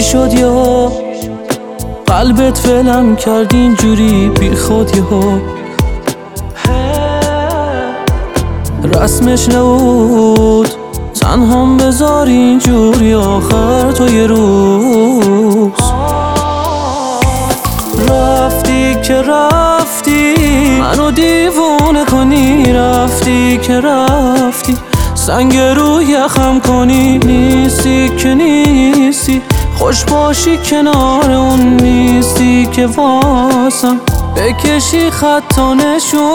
شد یهو قلبت فلم کرد اینجوری بی خود یهو؟ رسمش نبود تنهام بذار اینجوری آخر تو یه روز رفتی که رفتی منو دیوونه کنی، رفتی که رفتی سنگ رو یخم کنی، نیستی که نیستی خوش باشی کنار اون نیستی که واسم بکشی خط و نشون.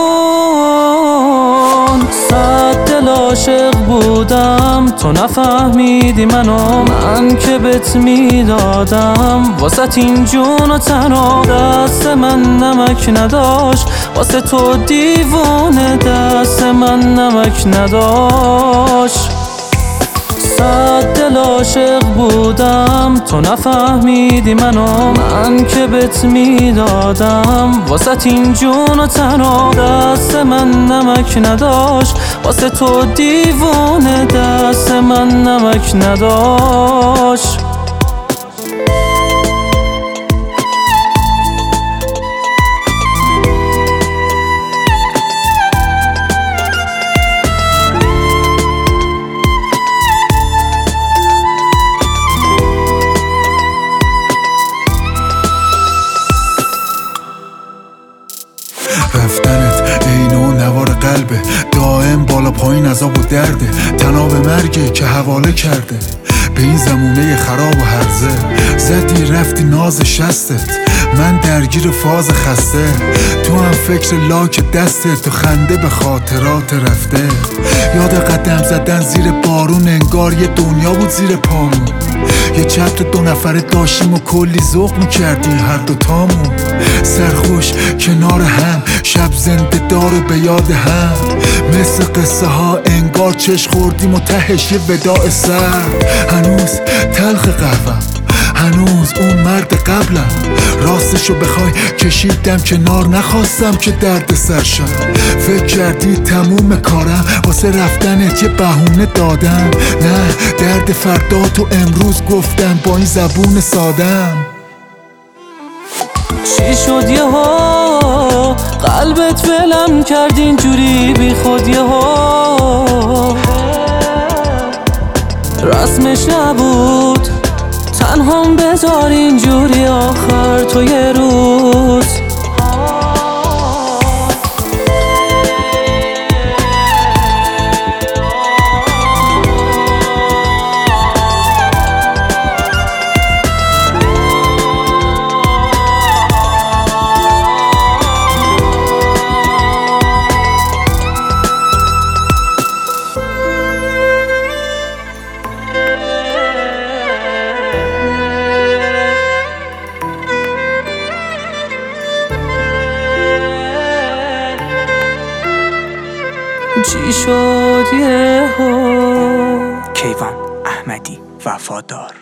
صد دل عاشق بودم تو نفهمیدی منو، من که بهت میدادم واسه این جون و تنها. دست من نمک نداشت واسه تو دیوونه، دست من نمک نداشت. صد دل عاشق بودم تو نفهمیدی منو، من که بهت میدادم واسه این جون و تنها. دست من نمک نداشت واسه تو دیوونه، دست من نمک نداشت. رفتنت عین و نوار قلبه، دائم بالا پایین عذاب و درده، تناب مرگه که حواله کرده به این زمونه خراب و هرزه. زدی رفتی ناز شستت، من درگیر فاز خسته، تو هم فکر لاک دستت، تو خنده به خاطرات رفته. یاد قدم زدن زیر بارون، انگار یه دنیا بود زیر پامون. یه چتر 2 نفره داشتیم و کلی ذوق میکردیم هر دوتامون. سرخوش کنار هم، شب زنده دار به یاد هم، مثل قصه ها انگار چش خوردیم و تهش یه وداع سر. هنوز تلخ قهوم، هنوز اون مرد قبلم، راستشو بخوای کشیدم کنار، نخواستم که درد سرشم. فکر کردی تموم کارم، واسه رفتنت یه بهونه دادم. نه درد فردا تو امروز گفتم با این زبون سادم. چی شد یهو قلبت فلم کرد اینجوری بی خود یهو؟ رسمش نبود تنهام بذار اینجوری آخر تو یه روز. چی شد یهو؟ کیوان احمدی، وفادار.